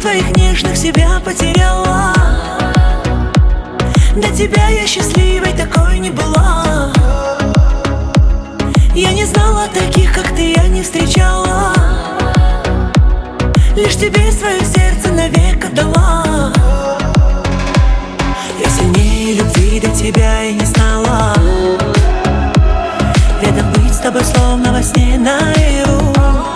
твоих нежных себя потеряла. До тебя я счастливой такой не была. Я не знала таких, как ты, я не встречала. Лишь тебе свое сердце навек отдала. Я сильнее любви до тебя и не знала. Рядом быть с тобой словно во сне наяву.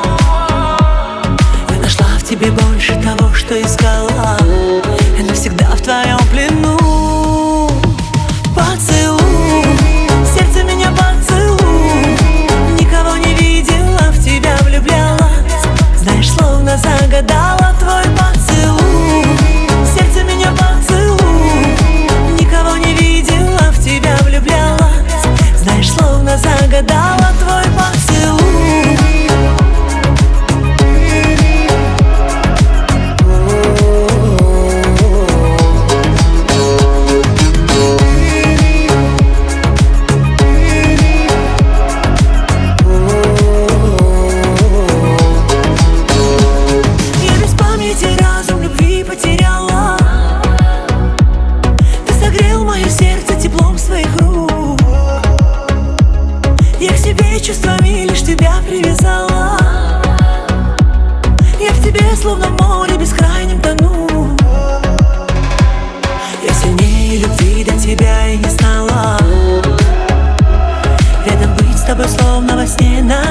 Я нашла в тебе больше того, что искала. Я навсегда в твоем плену. Поцелуй, сердце меня поцелуй. Никого не видела, в тебя влюблялась. Знаешь, словно загадала твой поцелуй. Сердце меня поцелуй. Никого не видела, в тебя влюблялась. Знаешь, словно загадала твой поцелуй. Чувствами лишь тебя привязала. Я в тебе словно в море бескрайнем тону. Я сильнее любви до тебя и не знала. Рядом быть с тобой словно во сне.